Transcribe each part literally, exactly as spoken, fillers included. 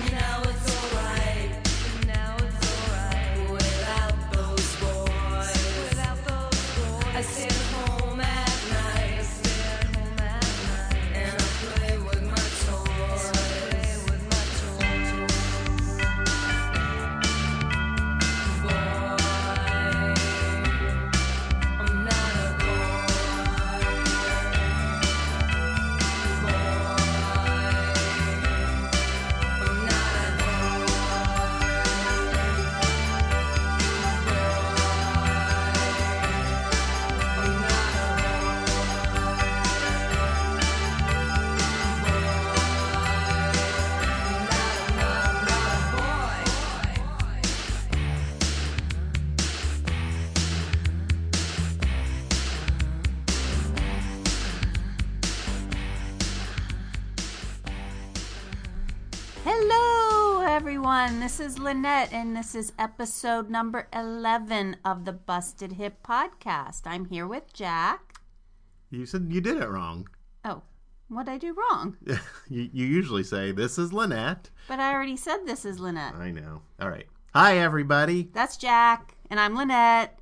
This is Lynette, and this is episode number eleven of the Busted Hip Podcast. I'm here with Jack. You said you did it wrong. Oh, what'd I do wrong? you, you usually say, this is Lynette. But I already said this is Lynette. I know. All right. Hi, everybody. That's Jack, and I'm Lynette.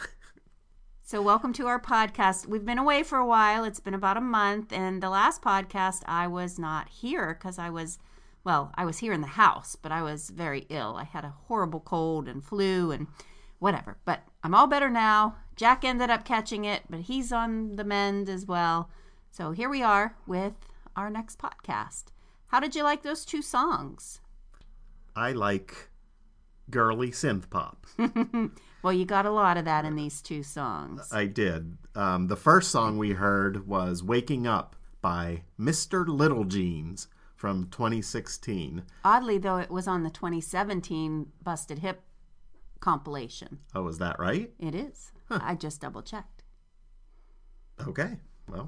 So welcome to our podcast. We've been away for a while. It's been about a month, and the last podcast I was not here because I was... Well, I was here in the house, but I was very ill. I had a horrible cold and flu and whatever. But I'm all better now. Jack ended up catching it, but he's on the mend as well. So here we are with our next podcast. How did you like those two songs? I like girly synth pop. Well, you got a lot of that in these two songs. I did. Um, the first song we heard was Waking Up by Mister Little Jeans from twenty sixteen. Oddly, though, it was on the twenty seventeen Busted Hip compilation. Oh, is that right? It is. Huh. I just double-checked. Okay, well.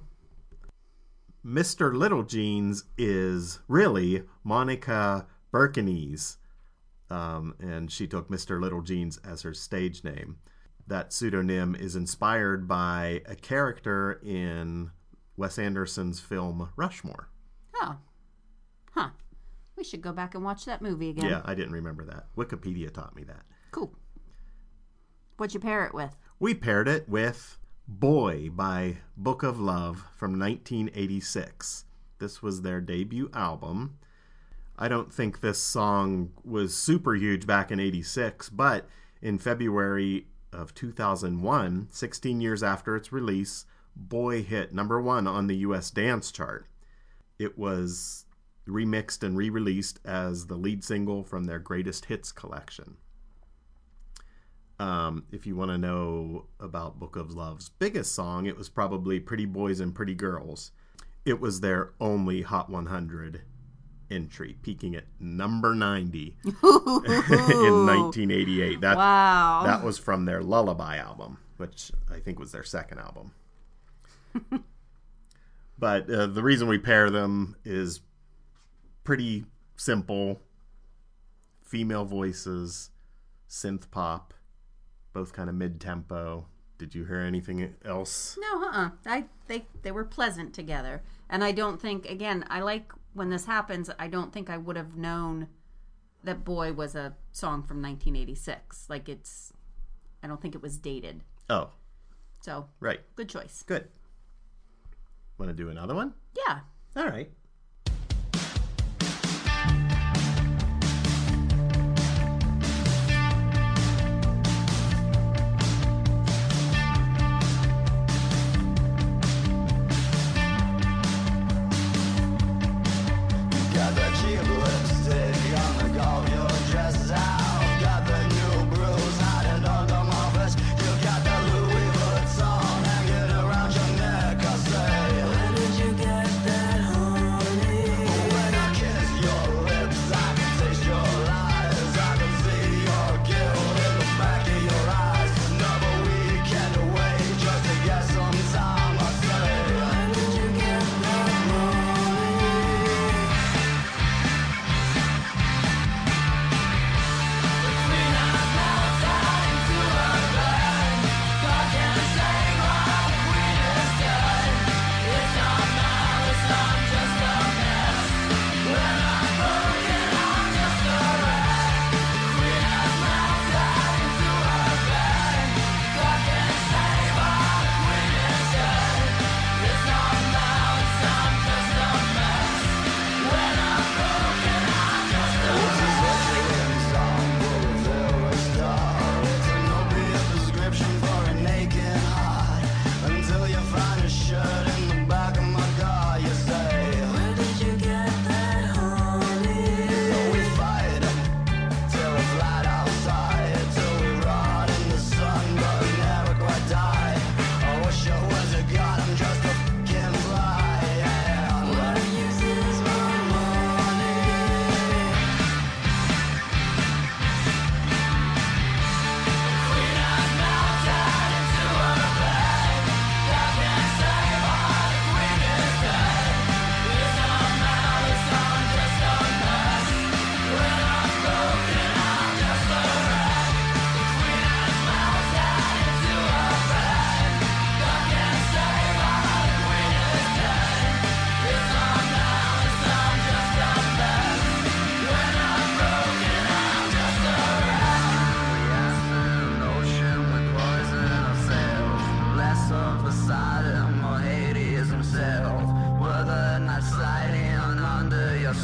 Mister Little Jeans is really Monica Birkenese, um, and she took Mister Little Jeans as her stage name. That pseudonym is inspired by a character in Wes Anderson's film Rushmore. Oh. Huh. We should go back and watch that movie again. Yeah, I didn't remember that. Wikipedia taught me that. Cool. What'd you pair it with? We paired it with Boy by Book of Love from nineteen eighty-six. This was their debut album. I don't think this song was super huge back in eighty-six, but in February of two thousand one, sixteen years after its release, Boy hit number one on the U S dance chart. It was remixed and re-released as the lead single from their greatest hits collection. Um, if you want to know about Book of Love's biggest song, it was probably Pretty Boys and Pretty Girls. It was their only Hot one hundred entry, peaking at number ninety in nineteen eighty-eight. That, wow. That was from their Lullaby album, which I think was their second album. But uh, the reason we pair them is pretty simple. Female voices, synth pop, both kind of mid-tempo. Did you hear anything else? No, uh-uh. I they they were pleasant together. And I don't think, again, I like when this happens, I don't think I would have known that Boy was a song from nineteen eighty-six. Like it's, I don't think it was dated. Oh. So, right. Good choice. Good. Want to do another one? Yeah. All right. Where did you get that home?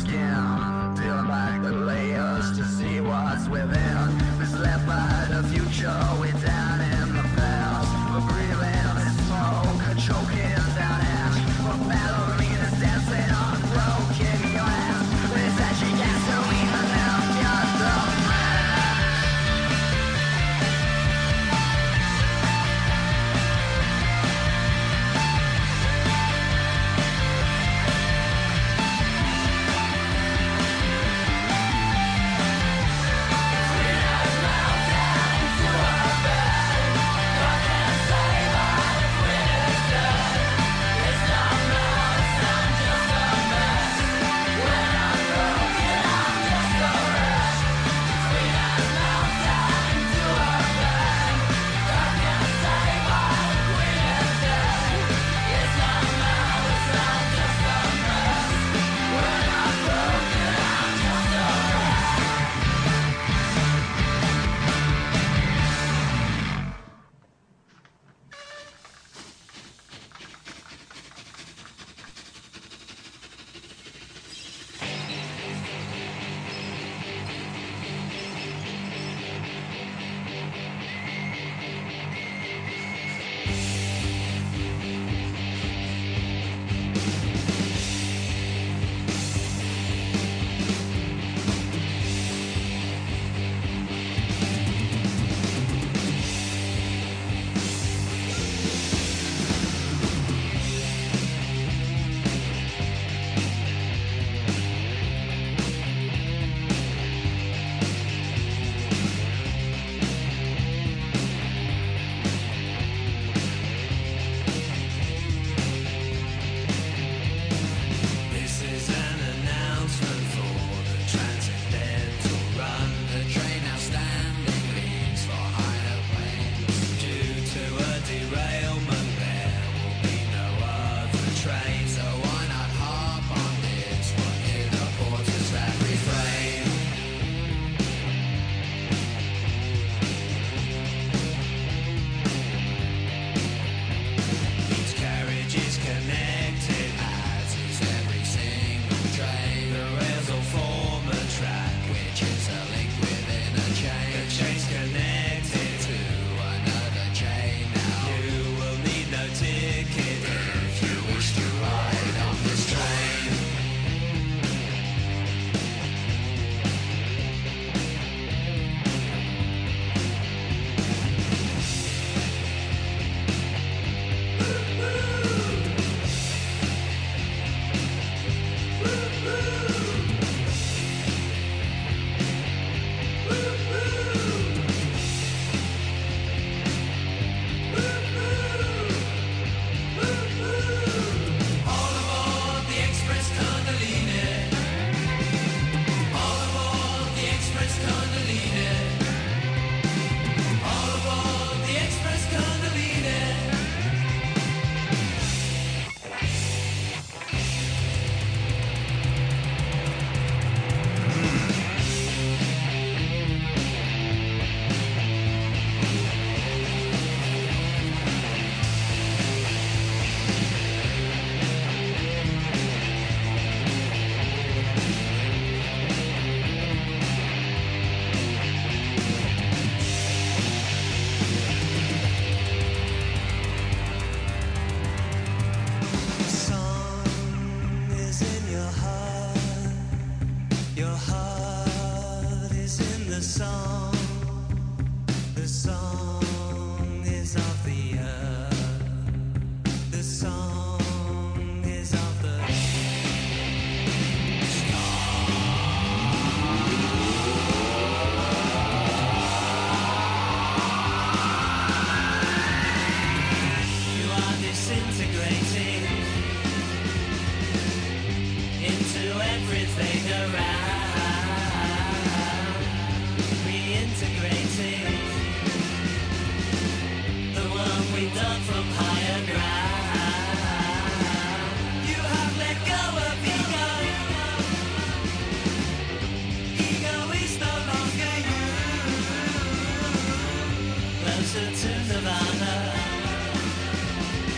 skin, peeling back the layers to see what's within. Misled by the future, we're down in the past. We're breathing in smoke, choking down ash. We're ballerinas dancing on broken glass. With that she gets to even now, just a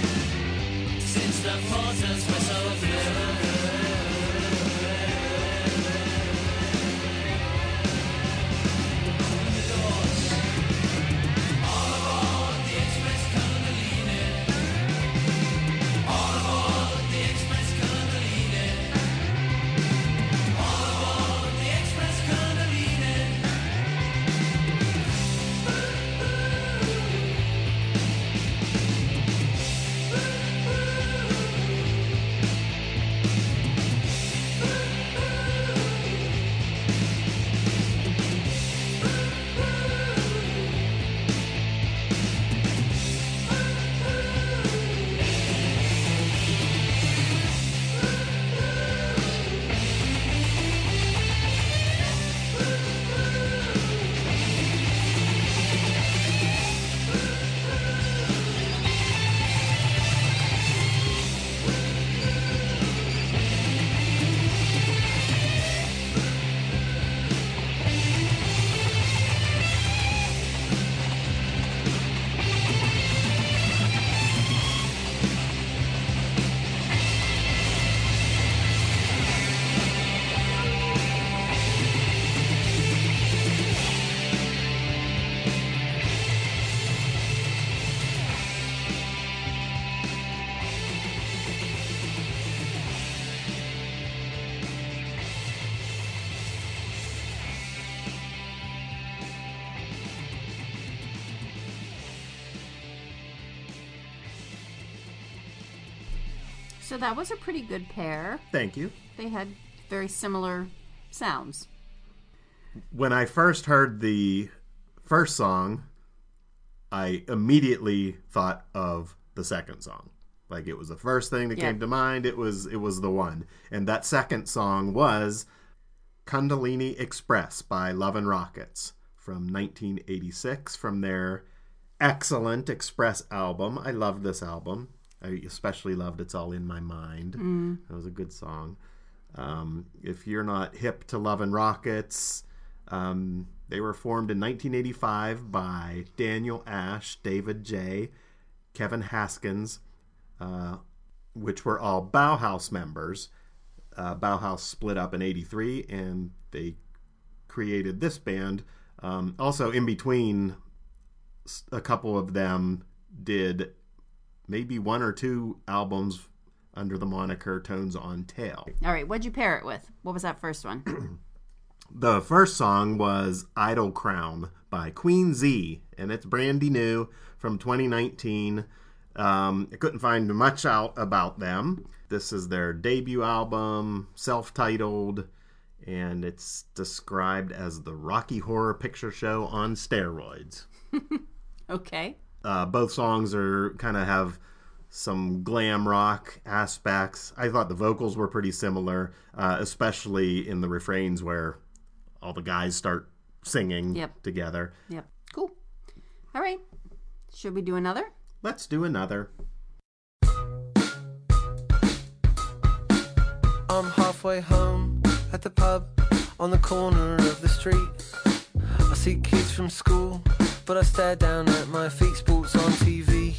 the porters were so blue. So that was a pretty good pair. Thank you. They had very similar sounds. When I first heard the first song, I immediately thought of the second song. Like, it was the first thing that Yeah. came to mind. It was it was the one. And that second song was Kundalini Express by Love and Rockets from nineteen eighty-six, from their excellent Express album. I loved this album. I especially loved It's All in My Mind. Mm. That was a good song. Um, if you're not hip to Love and Rockets, um, they were formed in nineteen eighty-five by Daniel Ash, David J., Kevin Haskins, uh, which were all Bauhaus members. Uh, Bauhaus split up in eighty-three, and they created this band. Um, also, in between, a couple of them did maybe one or two albums under the moniker Tones on Tail. All right, what'd you pair it with? What was that first one? The first song was Idol Crown by Queen Z, and it's brandy new from twenty nineteen. Um, I couldn't find much out about them. This is their debut album, self-titled, and it's described as the Rocky Horror Picture Show on steroids. Okay. Uh, both songs are kind of have some glam rock aspects. I thought the vocals were pretty similar, uh, especially in the refrains where all the guys start singing Yep. together. Yep. Cool. All right. Should we do another? Let's do another. I'm halfway home at the pub on the corner of the street. I see kids from school, but I stare down at my feet. Sports on T V,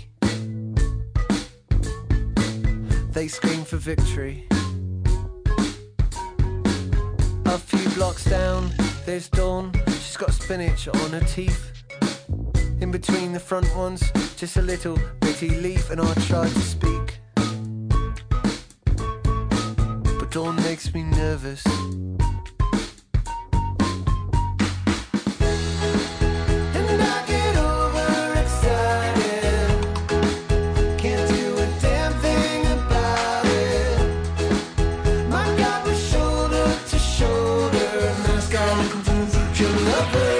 they scream for victory. A few blocks down, there's Dawn. She's got spinach on her teeth. In between the front ones, just a little bitty leaf, and I tried to speak, but Dawn makes me nervous. And I get overexcited, can't do a damn thing about it. My God was shoulder to shoulder, mask on, future lover.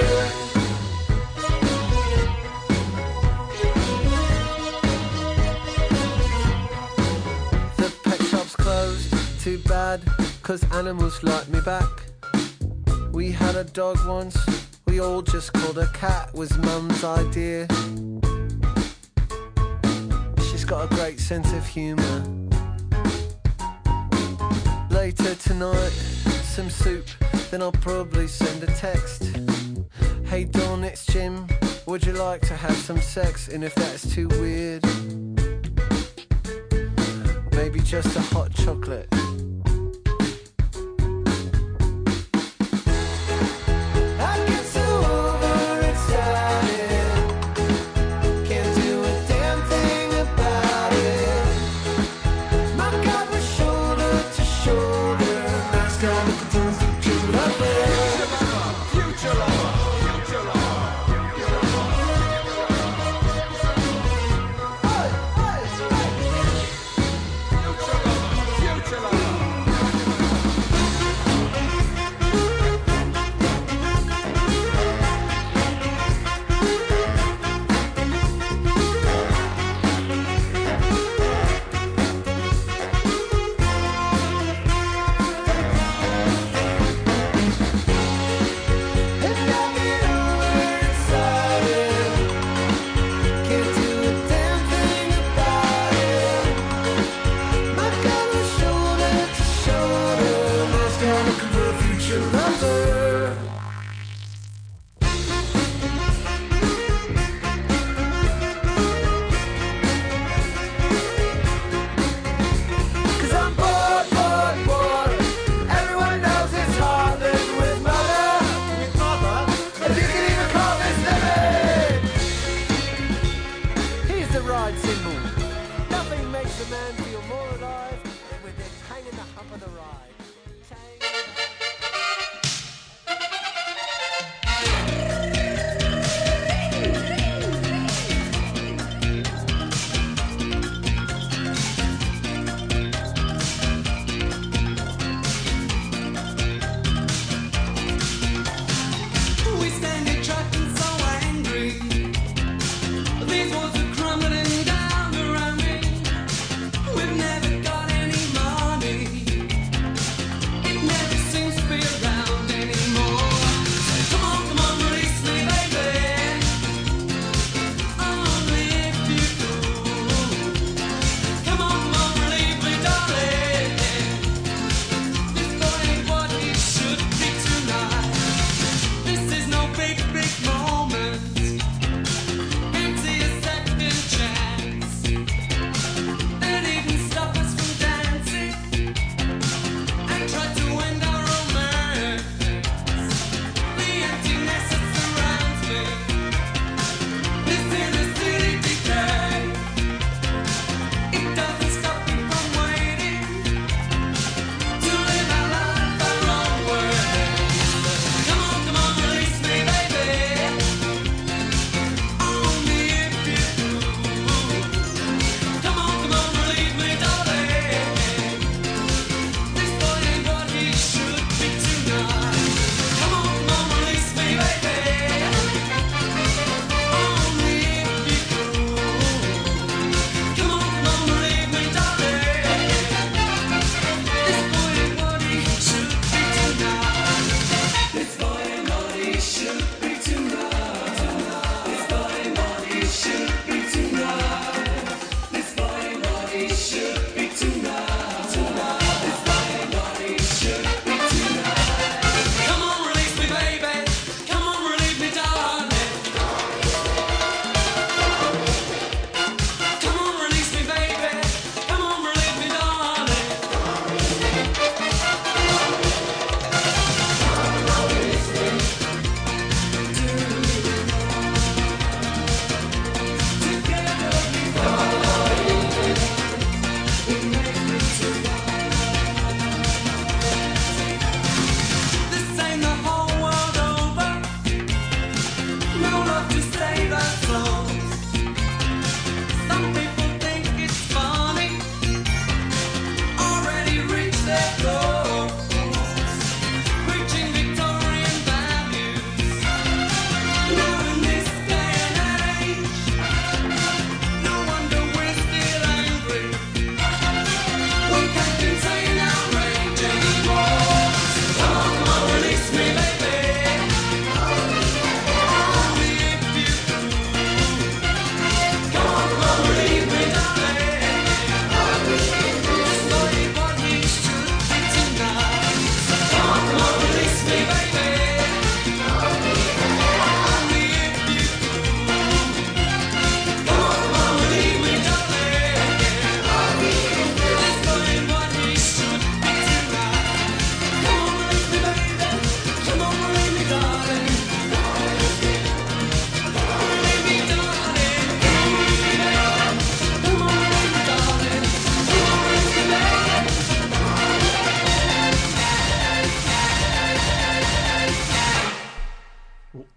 Too bad, cause animals like me back. We had a dog once, we all just called her Cat, was Mum's idea. She's got a great sense of humour. Later tonight, some soup, then I'll probably send a text. Hey Dawn, it's Jim, would you like to have some sex? And if that's too weird, maybe just a hot chocolate.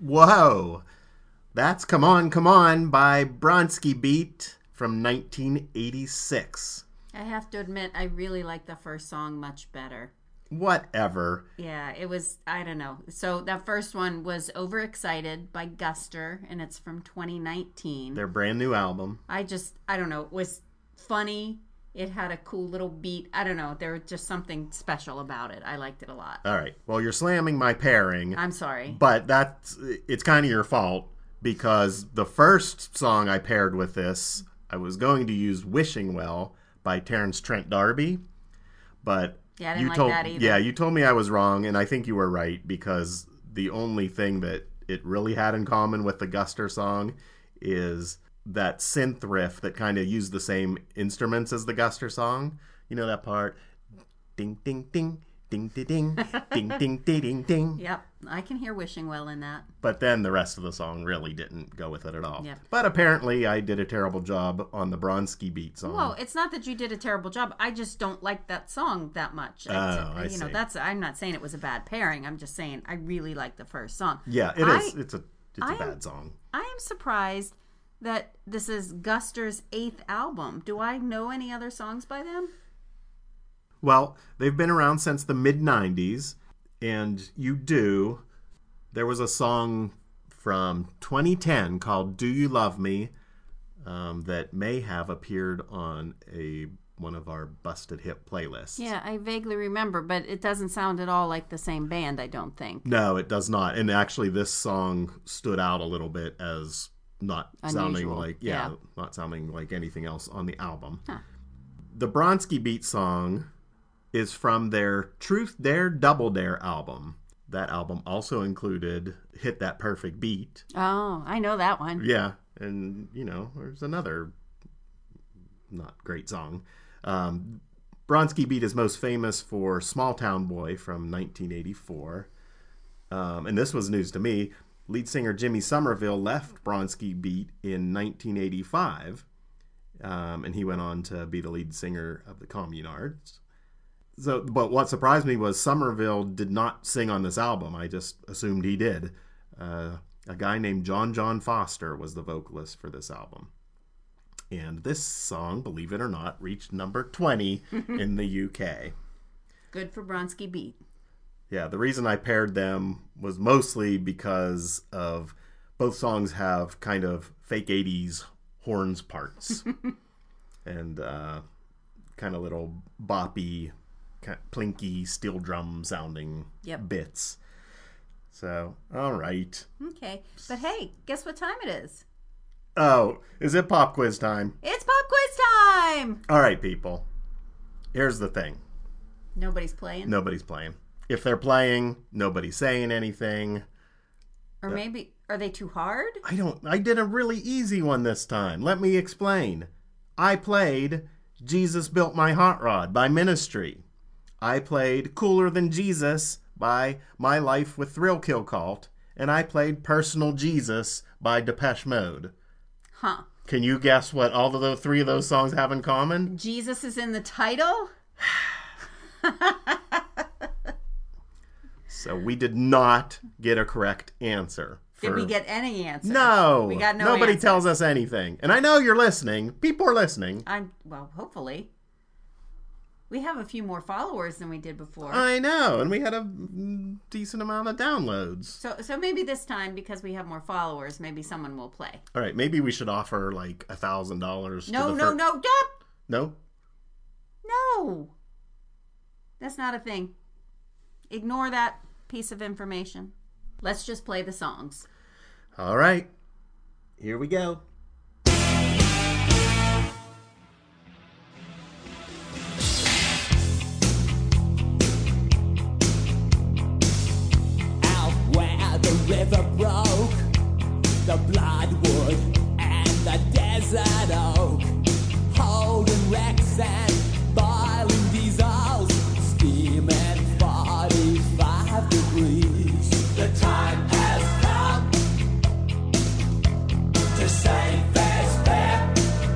Whoa. That's Come On, Come On by Bronski Beat from nineteen eighty-six. I have to admit, I really like the first song much better. Whatever. Yeah, it was, I don't know. So that first one was Overexcited by Guster, and it's from twenty nineteen. Their brand new album. I just, I don't know, it was funny. It had a cool little beat. I don't know. There was just something special about it. I liked it a lot. All right. Well, you're slamming my pairing. I'm sorry. But that's, it's kind of your fault because the first song I paired with this, I was going to use Wishing Well by Terrence Trent D'Arby. But Yeah, I didn't you like told, that either. Yeah, you told me I was wrong, and I think you were right because the only thing that it really had in common with the Guster song is that synth riff that kind of used the same instruments as the Guster song. You know that part? Ding, ding, ding, ding, ding, ding, ding, ding, ding, ding, ding. Yep, I can hear Wishing Well in that. But then the rest of the song really didn't go with it at all. Yep. But apparently I did a terrible job on the Bronski Beat song. Well, it's not that you did a terrible job. I just don't like that song that much. Oh, I you know, see. that's. I'm not saying it was a bad pairing. I'm just saying I really like the first song. Yeah, it I- is. It's a it's a I am- bad song. I am surprised that this is Guster's eighth album. Do I know any other songs by them? Well, they've been around since the mid nineties, and you do. There was a song from twenty ten called Do You Love Me um, that may have appeared on a one of our Busted Hip playlists. Yeah, I vaguely remember, but it doesn't sound at all like the same band, I don't think. No, it does not. And actually, this song stood out a little bit as not sounding Unusual, like yeah, yeah. not sounding like anything else on the album. Huh. The Bronski Beat song is from their Truth Dare Double Dare album. That album also included Hit That Perfect Beat. Oh, I know that one. Yeah, and you know, there's another not great song. Um, Bronski Beat is most famous for Small Town Boy from nineteen eighty-four. Um, and this was news to me. Lead singer Jimmy Somerville left Bronski Beat in nineteen eighty-five, um, and he went on to be the lead singer of the Communards. So, but what surprised me was Somerville did not sing on this album. I just assumed he did. Uh, a guy named John John Foster was the vocalist for this album. And this song, believe it or not, reached number twenty in the U K. Good for Bronski Beat. Yeah, the reason I paired them was mostly because of both songs have kind of fake eighties horns parts. and uh, kind of little boppy, kind of plinky, steel drum sounding Yep. bits. So, all right. Okay. But hey, guess what time it is? Oh, is it pop quiz time? It's pop quiz time! All right, people. Here's the thing. Nobody's playing. Nobody's playing. If they're playing, nobody's saying anything. Or maybe, are they too hard? I don't, I did a really easy one this time. Let me explain. I played Jesus Built My Hot Rod by Ministry. I played Cooler Than Jesus by My Life with Thrill Kill Cult. And I played Personal Jesus by Depeche Mode. Huh. Can you guess what all of those three of those songs have in common? Jesus is in the title? So we did not get a correct answer. Did for- we get any answers? No. We got no Nobody answers. tells us anything. And I know you're listening. People are listening. I'm, well, hopefully. We have a few more followers than we did before. I know. And we had a mm, decent amount of downloads. So so maybe this time, because we have more followers, maybe someone will play. All right. Maybe we should offer like a thousand dollars. No, no, no, stop! No? No! That's not a thing. Ignore that piece of information. Let's just play the songs. All right. Here we go. Out where the river broke, the bloodwood and the desert oak, holding wrecks and boiling diesels, steaming forty-five degrees. The time has come to save fair's fair,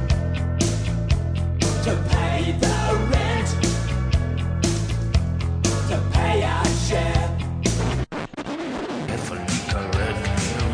to pay the rent, to pay our share. If a leak of red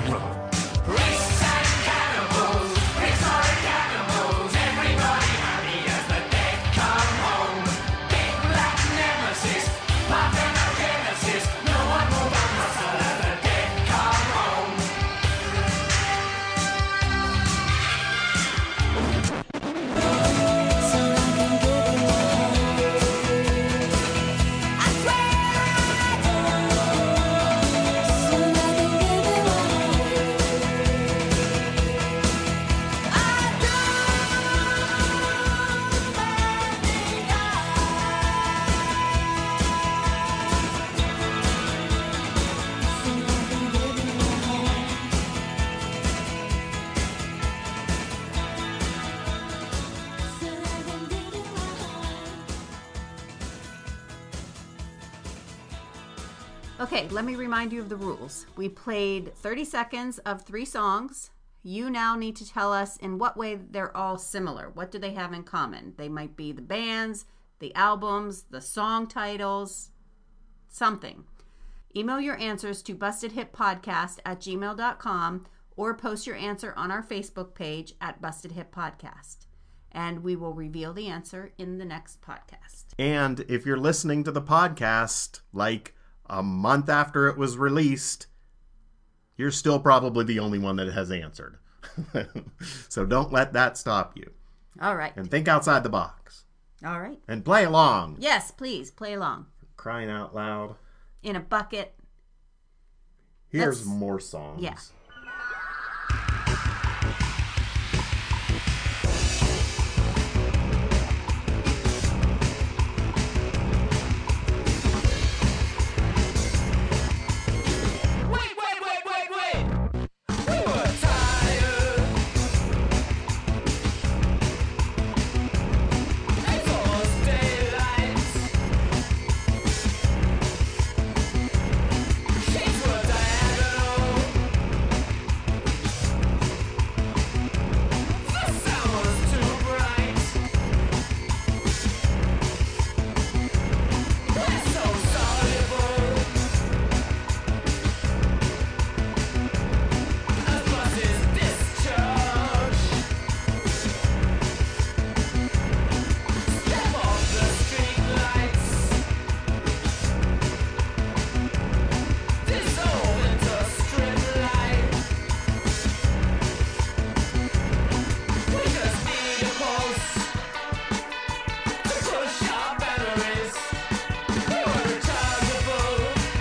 Okay, let me remind you of the rules. We played thirty seconds of three songs. You now need to tell us in what way they're all similar. What do they have in common? They might be the bands, the albums, the song titles, something. Email your answers to bustedhippodcast at gmail dot com or post your answer on our Facebook page at Busted Hip Podcast. And we will reveal the answer in the next podcast. And if you're listening to the podcast, like a month after it was released, you're still probably the only one that has answered. So don't let that stop you. All right. And think outside the box. All right. And play along. Yes, please, play along. Crying out loud. In a bucket. Here's That's- more songs. Yeah. Wait, wait, wait, wait, wait! We were tired. It's almost daylight. Sheets were diagonal. The sound was too bright. We're so soluble. As buses discharge. Step off the streetlights. Dissolve into strip light. We just need a pulse to push our batteries. We were rechargeable.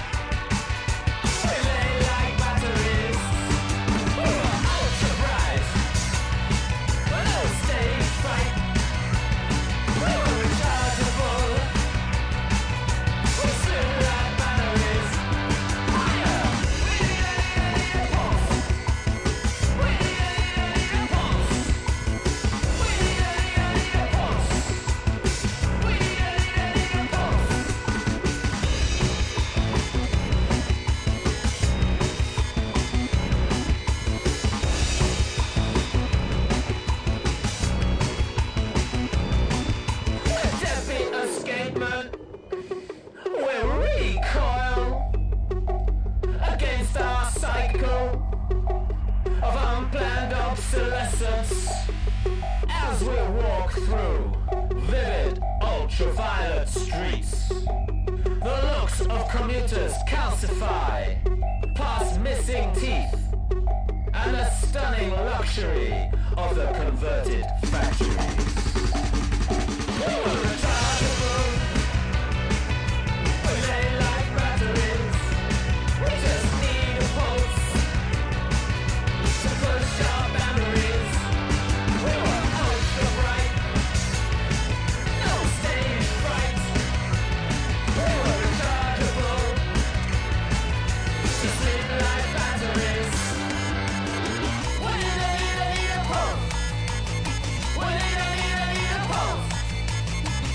We lay like batteries. We were ultra bright. No stage fright. We were rechargeable. We slid like batteries. Higher. We need a, need a, need a pulse. We need a, need a, need a pulse. We need a, need a, need a pulse. We need a, need a, need a pulse. We're deadbeat escapement. We're recoil against our cycle of unplanned obsolescence as we walk through vivid ultraviolet streets. The looks of commuters calcify past missing teeth and the stunning luxury of the converted factories. We were rechargeable. We lay like batteries. We just need a pulse to push our batteries. We were ultra bright. No stage fright. We were rechargeable. Just live like batteries. We need a, need a, need a pulse. We need a, need a, need a pulse.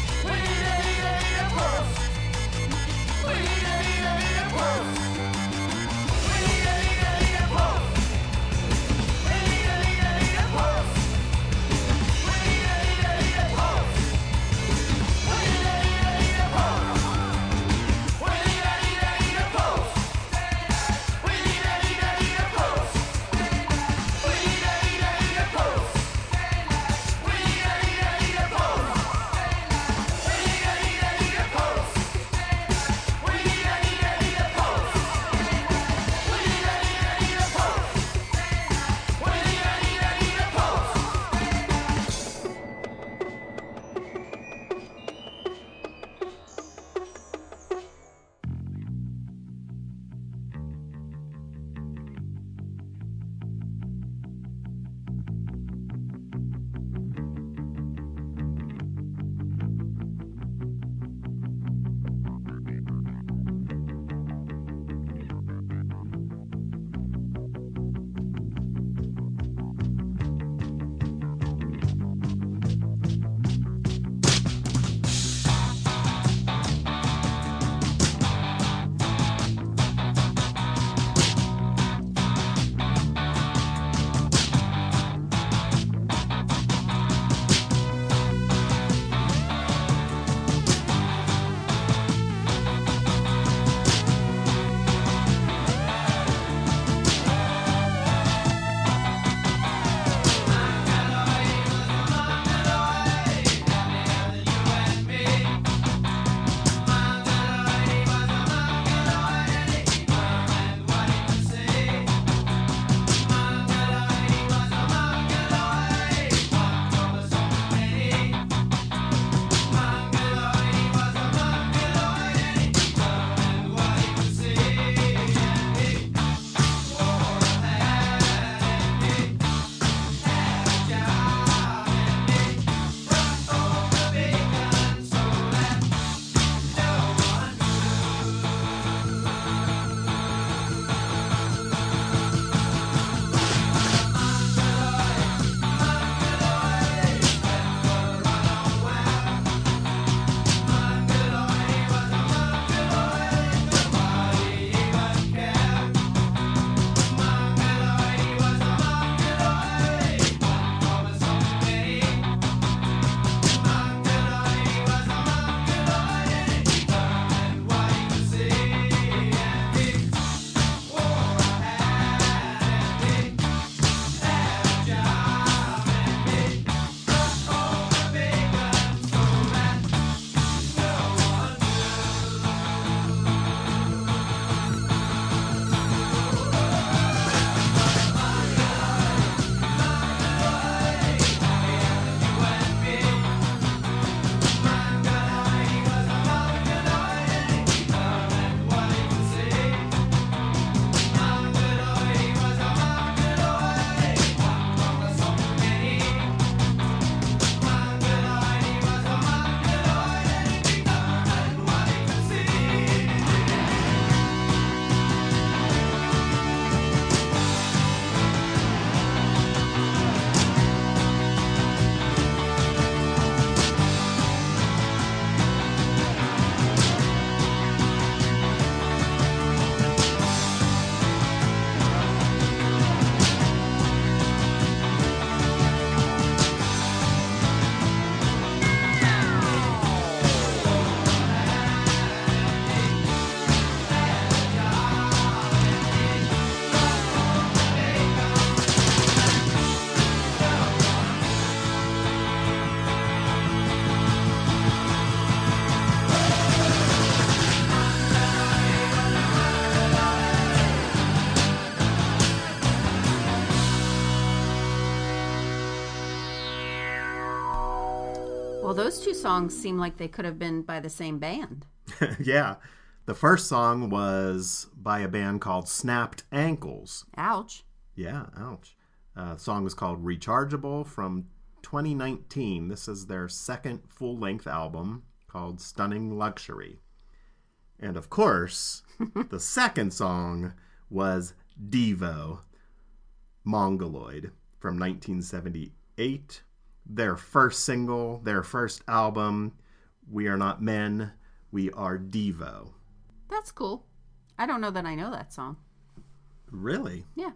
Well, those two songs seem like they could have been by the same band. Yeah. The first song was by a band called Snapped Ankles. Ouch. Yeah, ouch. Uh, the song was called Rechargeable from twenty nineteen. This is their second full-length album called Stunning Luxury. And of course, the second song was Devo, Mongoloid from nineteen seventy-eight. Their first single, their first album, We Are Not Men, We Are Devo. That's cool. I don't know that I know that song. Really? Yeah.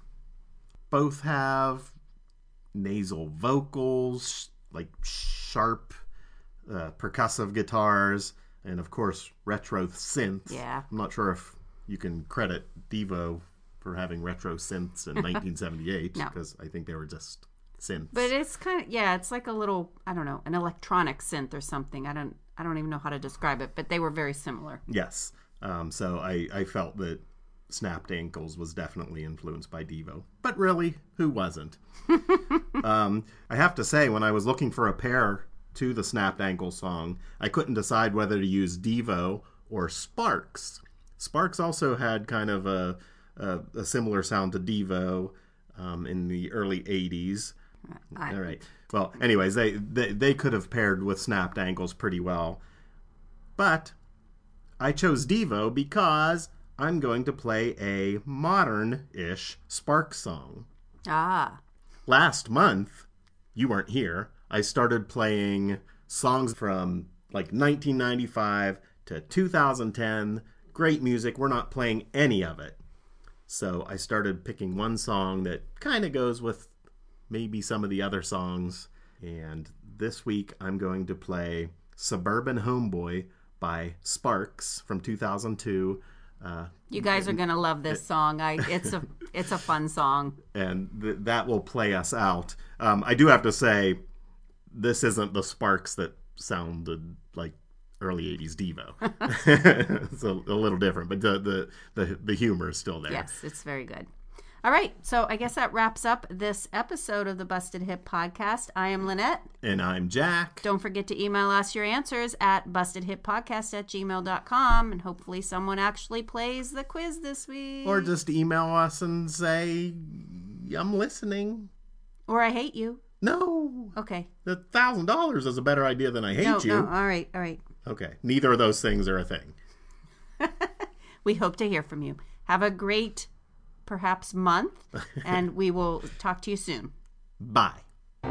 Both have nasal vocals, like sharp uh, percussive guitars, and of course retro synths. Yeah. I'm not sure if you can credit Devo for having retro synths in nineteen seventy-eight, No. because I think they were just synths. But it's kind of, yeah, it's like a little, I don't know, an electronic synth or something. I don't I don't even know how to describe it, but they were very similar. Yes. Um, so I, I felt that Snapped Ankles was definitely influenced by Devo. But really, who wasn't? um, I have to say, when I was looking for a pair to the Snapped Ankles song, I couldn't decide whether to use Devo or Sparks. Sparks also had kind of a, a, a similar sound to Devo um, in the early eighties. I, All right. Well, anyways, they, they they could have paired with Snapped Ankles pretty well. But I chose Devo because I'm going to play a modern-ish Sparks song. Ah. Last month, you weren't here, I started playing songs from like nineteen ninety-five to two thousand ten. Great music. We're not playing any of it. So I started picking one song that kind of goes with maybe some of the other songs. And this week I'm going to play Suburban Homeboy by Sparks from two thousand two. Uh, You guys are going to love this song. I it's a it's a fun song. and th- that will play us out. Um, I do have to say, this isn't the Sparks that sounded like early eighties Devo. It's a, a little different, but the, the, the, the humor is still there. Yes, it's very good. All right, so I guess that wraps up this episode of the Busted Hip Podcast. I am Lynette. And I'm Jack. Don't forget to email us your answers at bustedhippodcast at gmail dot com, and hopefully someone actually plays the quiz this week. Or just email us and say, I'm listening. Or I hate you. No. Okay. The one thousand dollars is a better idea than I hate No, you. no, all right, all right. Okay. Neither of those things are a thing. We hope to hear from you. Have a great, perhaps, month, and we will talk to you soon. Bye.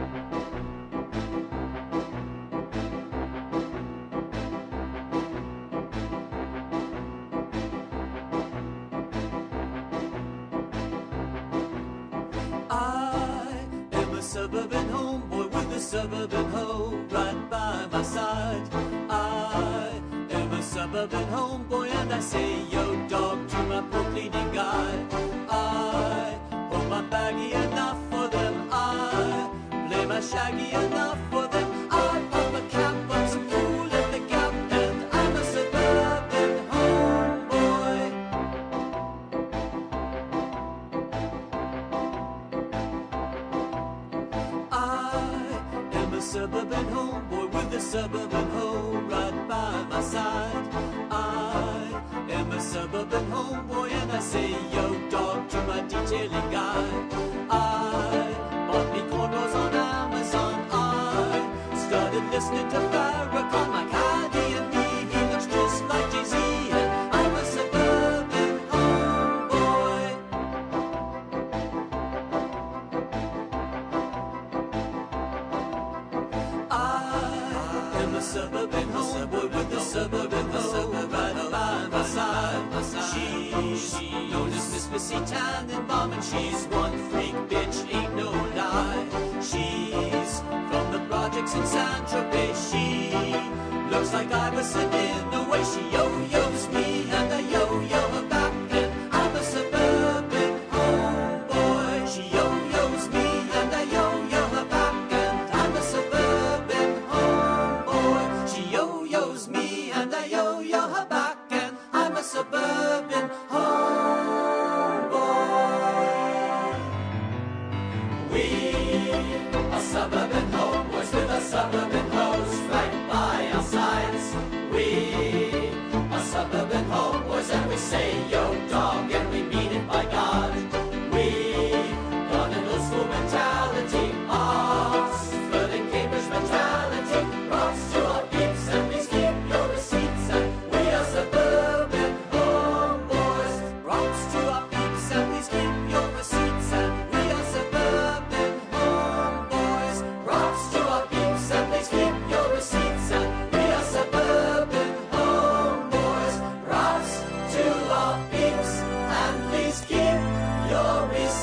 I am a suburban homeboy with a suburban hoe right by my side. I am a suburban homeboy and I say yo dog to my poor cleaning guy. I hold my baggy enough for them. I play my shaggy enough for them. I pop a cap on some fool at the gap and I'm a suburban homeboy. I am a suburban homeboy with a suburban hoe right by my side. I am a suburban homeboy and I say yo dog to my detailing guy. I bought me cornrows on Amazon. I started listening to Farrakhan. My caddy and me, he looks just like Jay-Z. And I'm a suburban homeboy. I am a suburban homeboy with a suburban hoe right by my side. She's known as Miss Missy Tannenbaum and she's one freak bitch, ain't no lie. She's from the projects in San Tropez. She looks like Iverson in the way she yo-yos me and I yo-yo her back. And I'm a suburban homeboy. She yo-yos me and I yo-yo her back. And I'm a suburban homeboy. She yo-yos me and I yo-yo her back. And I'm a suburban homeboy. We are suburban homeboys with a suburban hoes.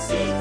see